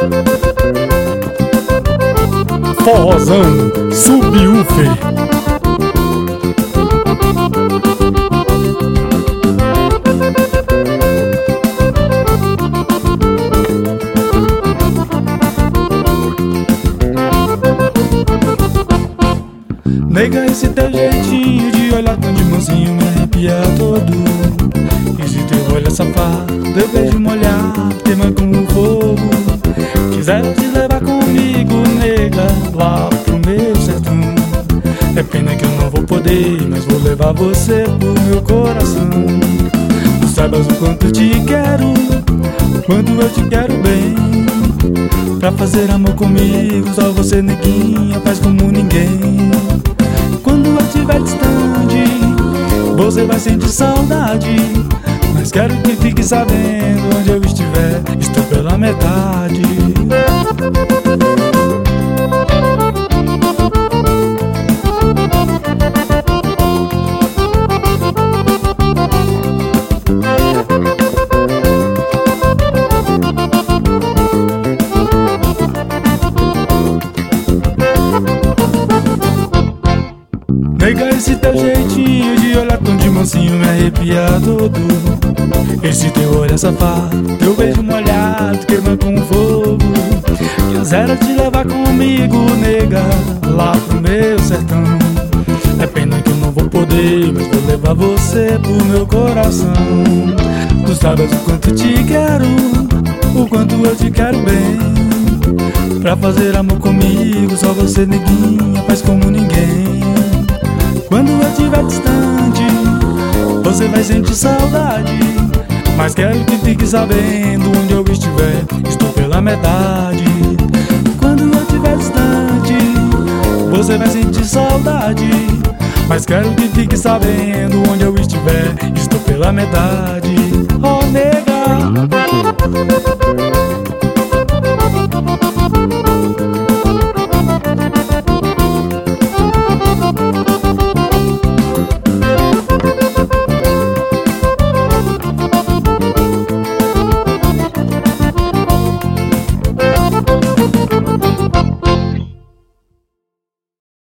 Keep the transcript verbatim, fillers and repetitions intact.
Forrozão Subwoofer. Nega, esse teu jeitinho de olhar tão de mansinho me arrepia todo. Esse teu olhar safado, teu beijo molhado, queima como fogo. Quisera te levar comigo, nega, lá pro meu sertão. É pena que eu não vou poder, mas vou levar você pro meu coração. Tu sabes o quanto te quero, o quanto eu te quero bem. Pra fazer amor comigo, só você, neguinha, faz como ninguém. Quando eu estiver distante, você vai sentir saudade. Mas quero que fique sabendo, onde eu estiver, estou pela metade. Nega, esse teu jeitinho de olhar tão de mansinho me arrepia todo. Esse teu olhar safado, teu beijo molhado, queima com fogo. Quisera te levar comigo, nega, lá pro meu sertão. É pena que eu não vou poder, mas vou levar você pro meu coração. Tu sabes o quanto te quero, o quanto eu te quero bem. Pra fazer amor comigo, só você, neguinha, faz como ninguém. Quando eu estiver distante, você vai sentir saudade. Mas quero que fique sabendo, onde eu estiver, estou pela metade. Quando eu estiver distante, você vai sentir saudade. Mas quero que fique sabendo, onde eu estiver, estou pela metade. Oh, nega.